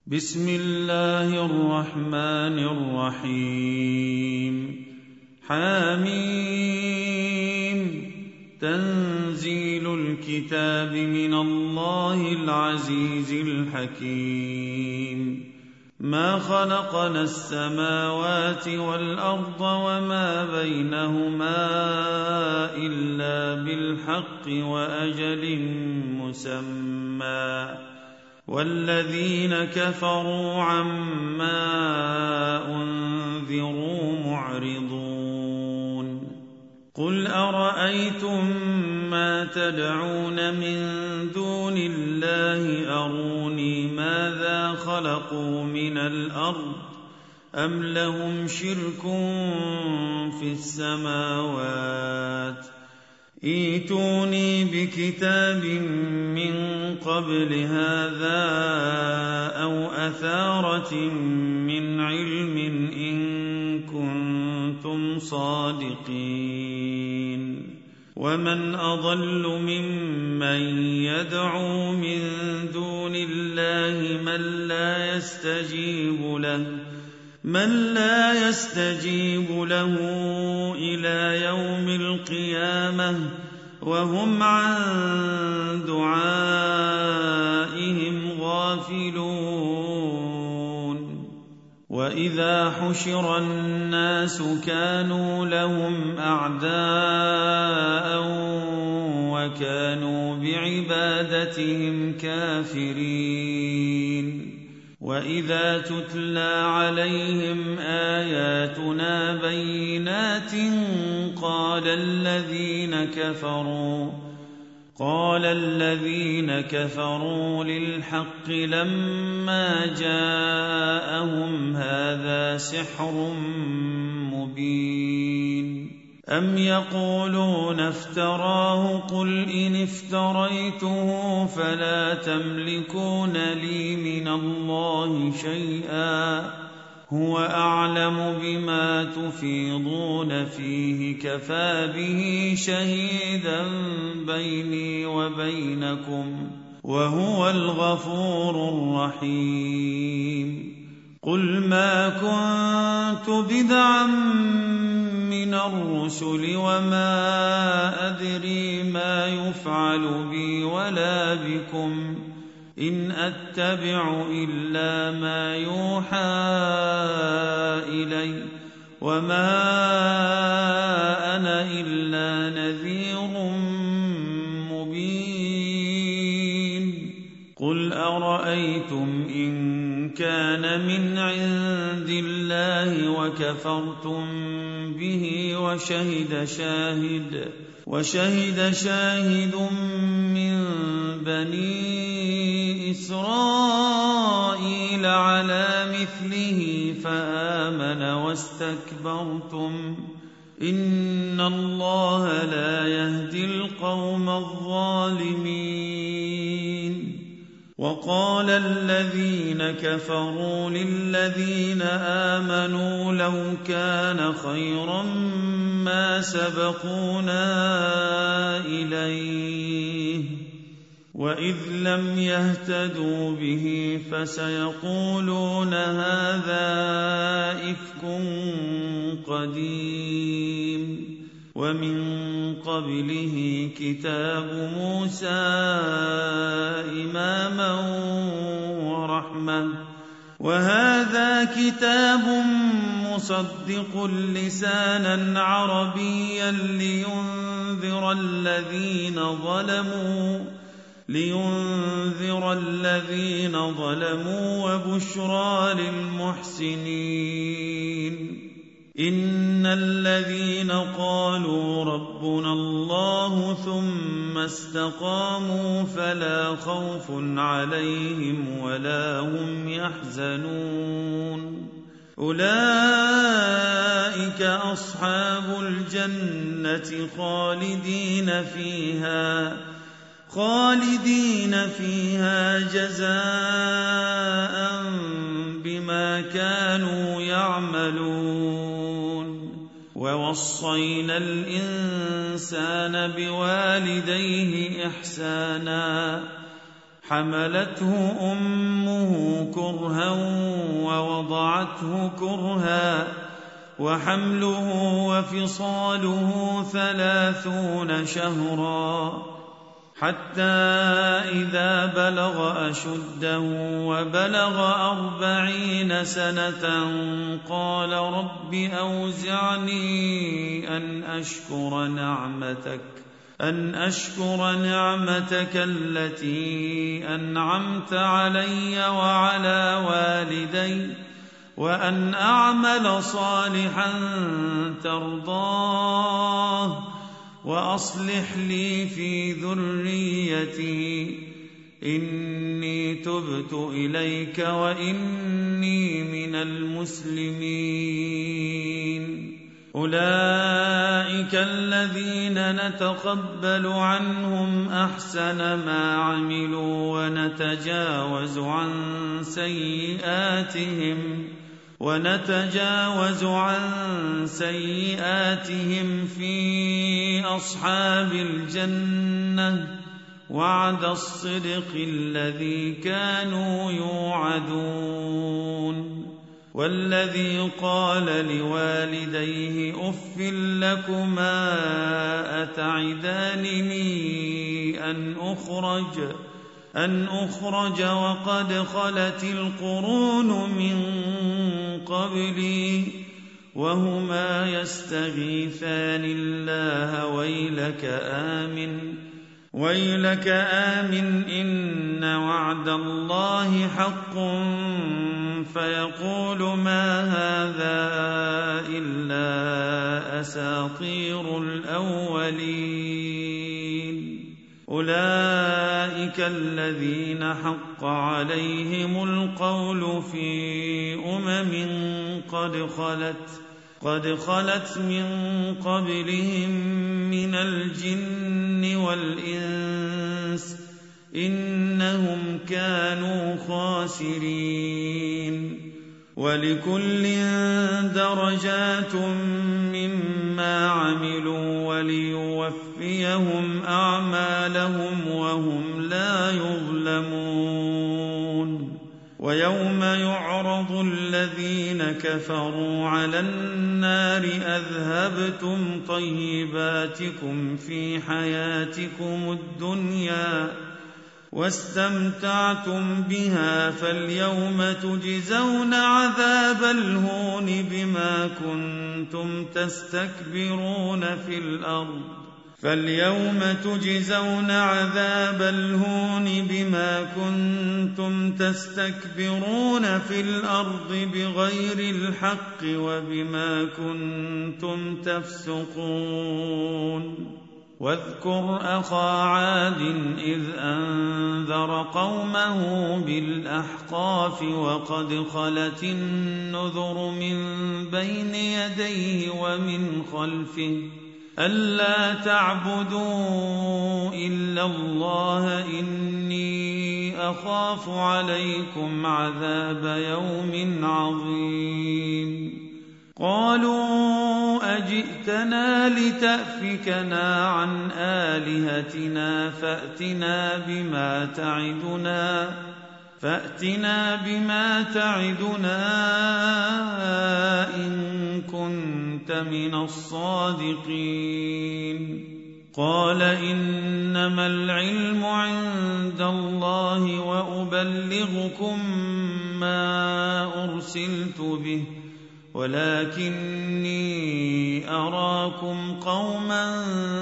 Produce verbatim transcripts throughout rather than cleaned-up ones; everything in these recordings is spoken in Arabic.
بسم الله الرحمن الرحيم حميم تنزيل الكتاب من الله العزيز الحكيم ما خلقنا السماوات والأرض وما بينهما إلا بالحق وأجل مسمى والذين كفروا عما أنذروا معرضون قل أرأيتم ما تدعون من دون الله أروني ماذا خلقوا من الأرض أم لهم شرك في السماوات ائتوني بكتاب من قبل هذا أو أثارة من علم إن كنتم صادقين ومن أضل ممن يدعو من دون الله من لا يستجيب له من لا يستجيب له إلى يوم القيامة وهم عن دعائهم غافلون وإذا حشر الناس كانوا لهم أعداء وكانوا بعبادتهم كافرين وإذا تتلى عليهم آياتنا بينات قال الذين كفروا قال الذين كفروا للحق لما جاءهم هذا سحر مبين أم يقولون افتراه قل إن افتريته فلا تملكون لي من الله شيئا هو أعلم بما تفيضون فيه كفى به شهيدا بيني وبينكم وهو الغفور الرحيم قل ما كنت بدعا من الرسل وما أدري ما يفعل بي ولا بكم إن أتبع إلا ما يوحى إلي وما أنا إلا نذير مبين قل أرأيتم إن كان من عند الله وكفرتم به وشهد شاهد وشهد شاهد من بني إسرائيل على مثله فآمن واستكبرتم إن الله لا يهدي القوم الظالمين وقال الذين كفروا للذين آمنوا لو كان خيرا ما سبقونا إليه وإذ لم يهتدوا به فسيقولون هذا إفك قديم ومن قبله كتاب موسى إماما ورحمة وهذا كتاب مصدق لسانا عربيا لينذر الذين ظلموا لينذر الذين ظلموا وبشرى للمحسنين إن الذين قالوا ربنا الله ثم استقاموا فلا خوف عليهم ولا هم يحزنون أولئك أصحاب الجنة خالدين فيها خالدين فيها جزاء بما كانوا يعملون ووصينا الإنسان بوالديه إحسانا حملته أمه كرها ووضعته كرها وحمله وفصاله ثلاثون شهرا حتى إذا بلغ أشده وبلغ أربعين سنة قال رب أوزعني أن أشكر نعمتك أن أشكر نعمتك التي أنعمت علي وعلى والدي وأن أعمل صالحا ترضاه وأصلح لي في ذريتي إني تبت إليك وإني من المسلمين. أولئك الذين نتقبل عنهم أحسن ما عملوا ونتجاوز عن سيئاتهم ونتجاوز عن سيئاتهم في أصحاب الجنة وعد الصدق الذي كانوا يوعدون. والذي قال لوالديه أف لكما أتعدانني أن أخرج أن أخرج وقد خلت القرون من قبلي وهما يستغيثان الله ويلك آمن ويلك آمن إن وعد الله حق فيقول ما هذا إلا أساطير الأولين. أولئك الذين حق عليهم القول في أمم قد خلت قد خلت من قبلهم من الجن والإنس إنهم كانوا خاسرين. ولكل درجات مما عملوا وليوفيهم أعمالهم وهم لا يظلمون. ويوم يعرض الذين كفروا على النار أذهبتم طيباتكم في حياتكم الدنيا واستمتعتم بها فاليوم تجزون عذاب الهون بما كنتم تستكبرون في الأرض فاليوم تجزون عذاب الهون بما كنتم تستكبرون في الأرض بغير الحق وبما كنتم تفسقون. واذكر أخا عاد إذ أنذر قومه بالأحقاف وقد خلت النذر من بين يديه ومن خلفه ألا تعبدوا إلا الله إني أخاف عليكم عذاب يوم عظيم. قالوا أجئتنا لتأفكنا عن آلهتنا فأتنا بما تعدنا فأتنا بما تعدنا إن كنت من الصادقين. قال إنما العلم عند الله وأبلغكم ما أرسلت به ولكني أراكم قوما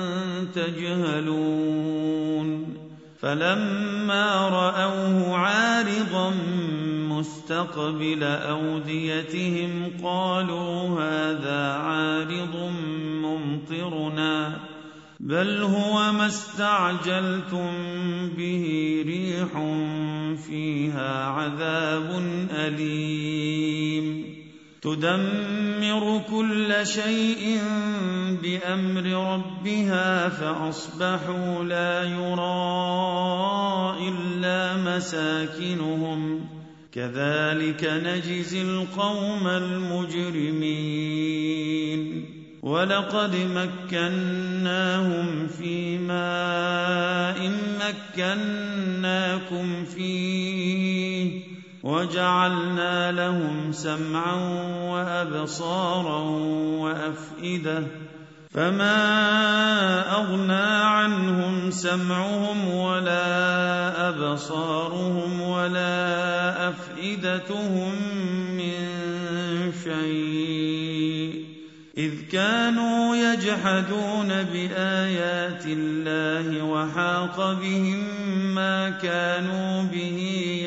تجهلون. فلما رأوه عارضا مستقبل أوديتهم قالوا هذا عارض ممطرنا بل هو ما استعجلتم به ريح فيها عذاب أليم تدمر كل شيء بأمر ربها فأصبحوا لا يرى إلا مساكنهم كذلك نجزي القوم المجرمين. ولقد مكناهم في ماء مكناكم فيه وجعلنا لهم سمعا وأبصارا وأفئدة فما أغنى عنهم سمعهم ولا أبصارهم ولا أفئدتهم من شيء إذ كانوا يجحدون بآيات الله وحاق بهم ما كانوا به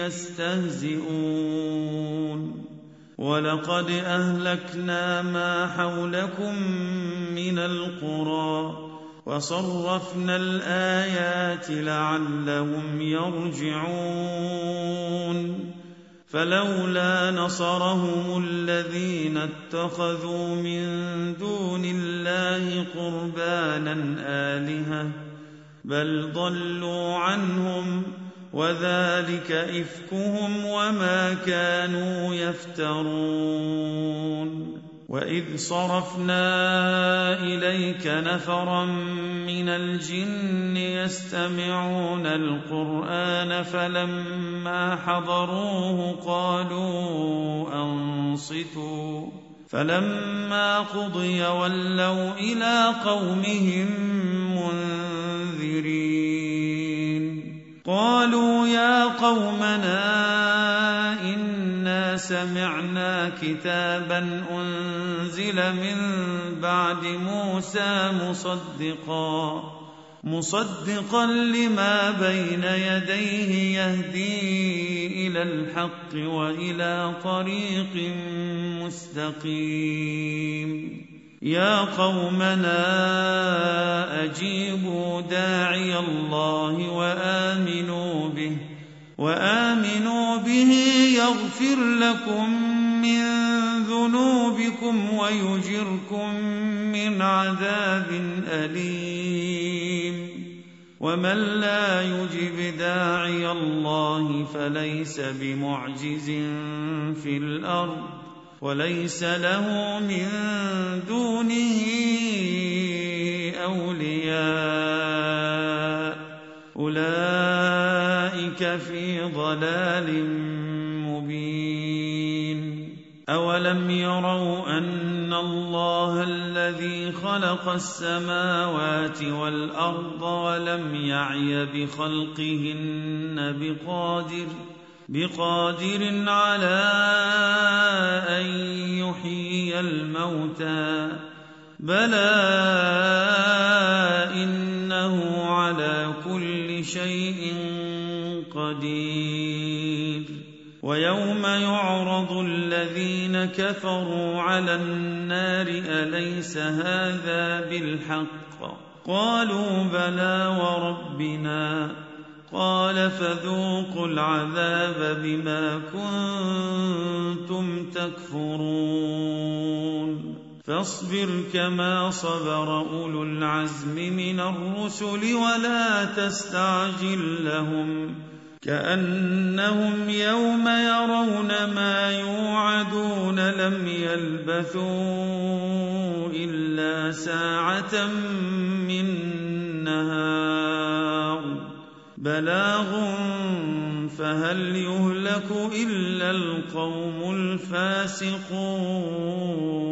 يستهزئون ولقد أهلكنا ما حولكم من القرى وصرفنا الآيات لعلهم يرجعون فلولا نصرهم الذين اتخذوا من دون الله قربانا آلهة بل ضلوا عنهم وذلك إفكهم وما كانوا يفترون وإذ صرفنا إليك نفرا من الجن يستمعون القرآن فلما حضروه قالوا أنصتوا فلما قضي ولوا إلى قومهم منذرين قالوا يا قومنا إنا سمعنا كتابا أنزل من بعد موسى مصدقا مصدقا لما بين يديه يهدي إلى الحق وإلى طريق مستقيم يا قومنا أجيبوا داعي الله وآمنوا به وآمنوا به يغفر لكم من ذنوبكم ويجركم من عذاب أليم ومن لا يجب داعي الله فليس بمعجز في الأرض وليس له من دونه أولياء أولئك في ضلال مبين أولم يروا أن الله الذي خلق السماوات والأرض ولم يعي بخلقهن بقادر بقادر على أن يحيي الموتى بلى إنه على كل شيء قدير ويوم يعرض الذين كفروا على النار أليس هذا بالحق قالوا بلى وربنا قال فذوقوا العذاب بما كنتم تكفرون فاصبر كما صبر أولو العزم من الرسل ولا تستعجل لهم كأنهم يوم يرون ما يوعدون لم يلبثوا إلا ساعة من نهار بلاغ فهل يهلك إلا القوم الفاسقون